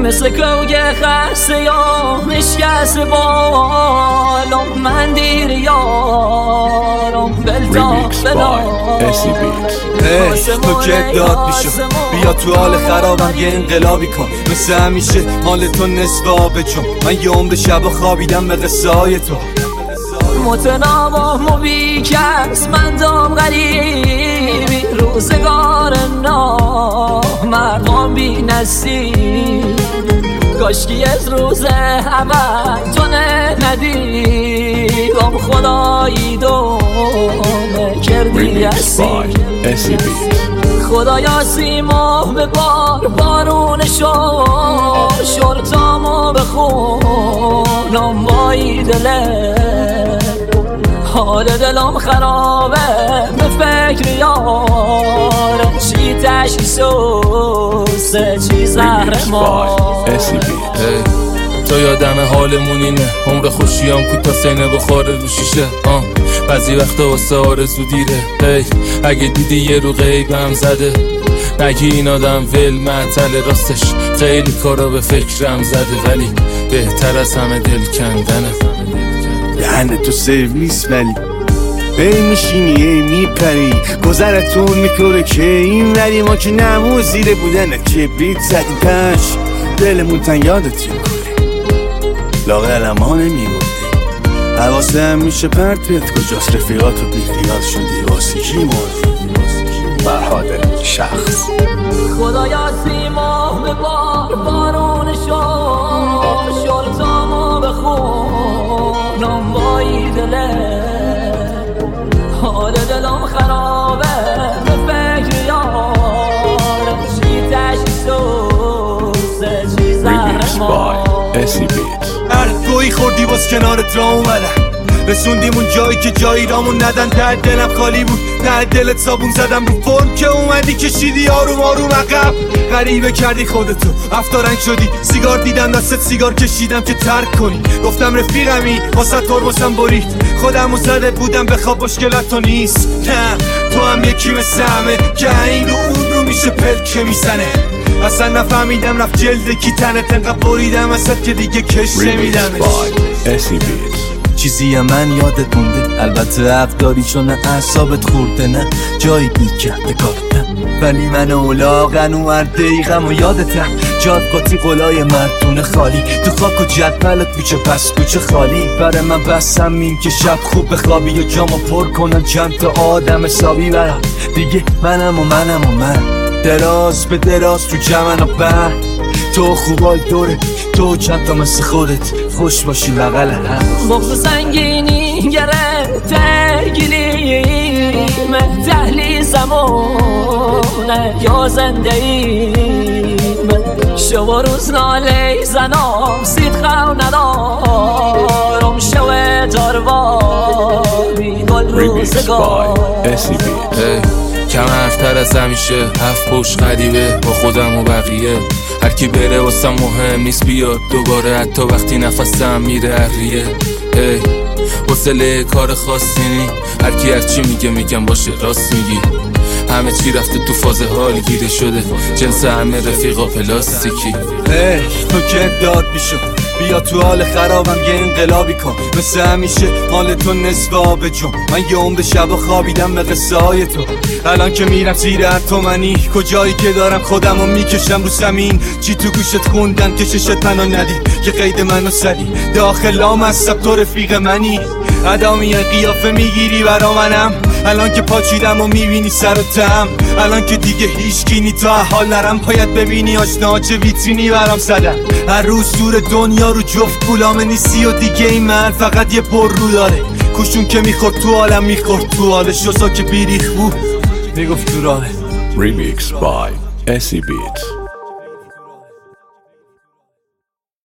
مثل کوگ خسته یا نشکست بالم من دیر یارم بلتا بلا تو که داد میشم بیا تو حال خرابم یه انقلابی کن مثل همیشه مال تو نصف آبه چون من یه عمر شب خوابیدم به قصه های تو متناوب و بیکس من دام غریبی روزگار نامردان بی نصیب کاشکی از روز اول تو ندیدم خدایی دونه کردی هستی خدایا سیما به بارون شرطامو بخونم بایی دله حال دلم خرابه به فکر یارم چی تشیسوسه چی زهر ما تو یادم حالمون اینه عمر خوشیام کوتا سینه بخوره رو شیشه بعضی وقتا واسه آرزو دیره اگه دیدی یه رو غیبم زده نگی این آدم ول معطل راستش خیلی کارا به فکرم زده ولی بهتر از همه دل کندنه دهنه تو سرویس ولی بی میشینی میپری گذرتون میکنه که این ولی ما که نمو زیره بودنه کبریت زدی پش دلمون تن یادت میکنه لاغل ما نمیمونده حواسه هم میشه پرتت کجاست رفیقاتو بیخیال شدی واسه کی مردی فرهاد شخص خدایا سیما به بارون شرطامو بخونم بایی دله حال دلم خرابه به فکر یارم چی تشیسوسه چی زهر ما هر گویی خوردی باز کنارت را اومدم رسوندیم اون جایی که جایی رامون ندن در دلم خالی بود در دلت صابون زدم رو فرم که اومدی کشیدی آروم آروم عقب غریبه کردی خودتو افتارنگ شدی سیگار دیدم دستت سیگار کشیدم که ترک کنی گفتم رفیقمی واسه ترمزم برید خودمو زده بودم بخواب مشکلات تو نیست نه تو هم یکی مثل همه که این رو اون رو میشه پلکه میزنه اصلا نفهمیدم رفت جلد کی تنت انقدر بریدم ازت که دیگه کش نمیدمش چیزی من یادت مونده البته حق داری چون اعصابت خورده نه جایی بی کرده کارتم ولی من اولاغن و دقیقم و یادتم جاد قاطی قلای مردونه خالی تو خاک و جدولت کوچه پس کوچه خالی برای من بسم این که شب خوب بخوابی و جامو پر کنم چند تا آدم حسابی برام دیگه منم و من دراز به دراز تو جمن و بر تو خوبای دوره تو چند تا مثل خودت خوش باشی بغل هم بغض سنگینی گرفته گلیم دهلیزمونه یا زنده ایم شو روز ناله زنم صدقه ندارم شو داروانی گل روزگار کم حرفتر از همیشه هفت پشت غریبه با خودم و بقیه هر کی بره واسم مهم نیست بیاد دوباره حتی وقتی نفسم میره اریه حوصله کار خاصی نی هر کی هر چی میگم باشه راست میگی همه چی رفته تو فاز حال گیره شده جنس همه رفیقا پلاستیکی تو که داد میشم بیا تو حال خرابم یه انقلابی کن مثل همیشه مال تو نصف آبه جون من یه عمر شب خوابیدم به قصه های تو الان که میرم زیر اتمنی کجایی که دارم خودمو میکشم رو زمین چی تو گوشت خوندن که ششت منو ندید که قید منو سدی داخلام هستم تو رفیق منی ادامی قیافه میگیری برا منم الان که پاچیدم و میبینی سر و تم الان که دیگه هیچ کینی تا حال نرم باید ببینی آشنا چه ویترینی برام زدن هر روز دور دنیا رو جفت گلامه نیستی و دیگه این من فقط یه پر رو داره کشون که میخورد تو عالم میخورد تو حالش شسا که بیریخ بود میگفت تو راه Remix by SC Beats